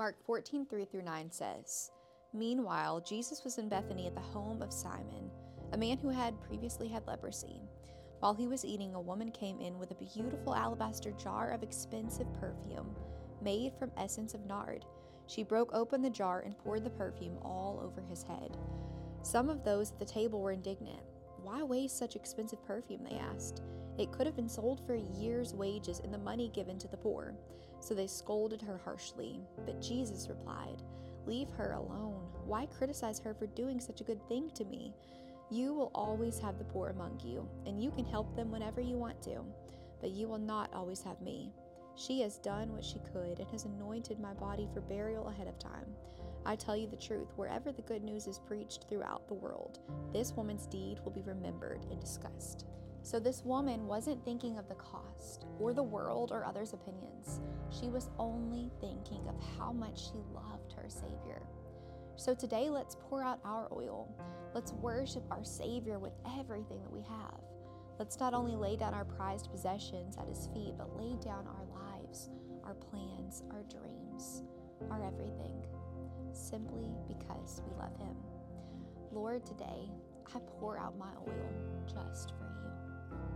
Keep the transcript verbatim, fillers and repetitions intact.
Mark fourteen, three through nine says, "Meanwhile, Jesus was in Bethany at the home of Simon, a man who had previously had leprosy. While he was eating, a woman came in with a beautiful alabaster jar of expensive perfume made from essence of nard. She broke open the jar and poured the perfume all over his head. Some of those at the table were indignant. 'Why waste such expensive perfume?' they asked. 'It could have been sold for a year's wages and the money given to the poor.' So they scolded her harshly. But Jesus replied, 'Leave her alone. Why criticize her for doing such a good thing to me? You will always have the poor among you, and you can help them whenever you want to, but you will not always have me. She has done what she could and has anointed my body for burial ahead of time. I tell you the truth, wherever the good news is preached throughout the world, this woman's deed will be remembered and discussed.'" So this woman wasn't thinking of the cost or the world or others' opinions. She was only thinking of how much she loved her Savior. So today, let's pour out our oil. Let's worship our Savior with everything that we have. Let's not only lay down our prized possessions at His feet, but lay down our lives, our plans, our dreams, our everything, simply because we love Him. Lord, today, I pour out my oil just for you.